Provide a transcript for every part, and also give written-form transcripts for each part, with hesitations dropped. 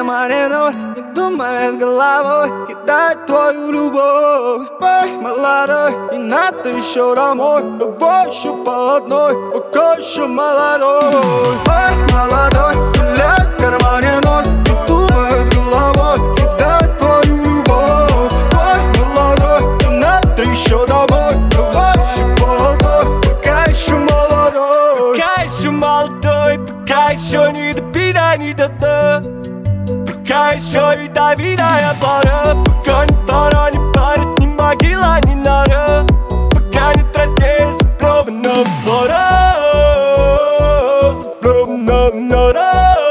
кармане ноль, не думает головой кидать твою любовь. Пой, молодой, не надо еще домой, давай еще по одной, пока еще молодой. Пой, молодой, гуляй в кармане ноль, не думает головой кидать твою любовь. Пой, молодой, не надо еще домой, давай еще по одной, пока еще молодой. Пока еще молодой, пока еще не до пина, не до дна. Пока еще ядовитая пора, пока ни пора, ни парит, ни могила, ни нора. Пока не труднее запробованного двора, запробованного нора.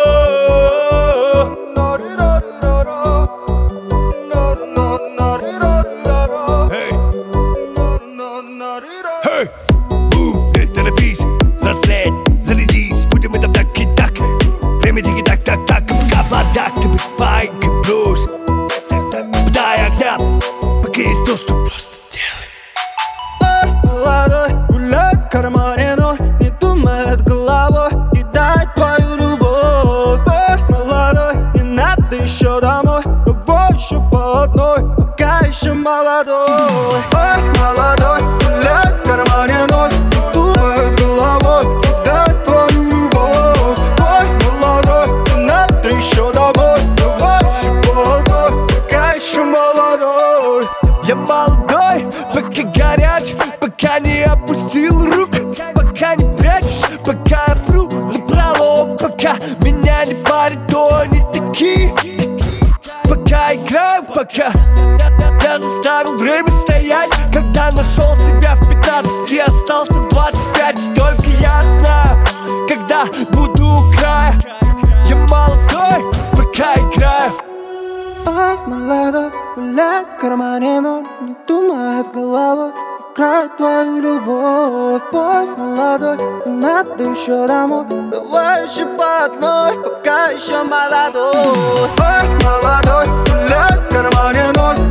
Hey, не торопись, взрослеть, зарядись, будем это так и так. Время тики-так-так-так, пока бардак, ты быть маленький блюз. Дай огня, пока есть доступ, просто делай. Молодой, гуляй в кармане ноль, не думает головой кидать твою любовь. Молодой, не надо еще домой, давай еще по одной, пока еще молодой. Молодой, гуляй в кармане ноль, не думает головой кидать твою любовь. Молодой, не надо еще домой, давай еще по одной, пока еще молодой. Я молодой, пока горяч, пока не опустил рук, пока не прячусь, пока я пру напролом, пока меня не парит, то не такие. Пока играю, пока я заставил время стоять, когда нашел себя в 15 и остался в 25. Только я знаю, когда буду у края. Я молодой, пока играю. Ой, молодой, гуляй в кармане ноль, не думает головой играет твою любовь. Пой, молодой, не надо еще домой, давай еще по одной, пока еще молодой. Ой, молодой, гуляй в кармане ноль,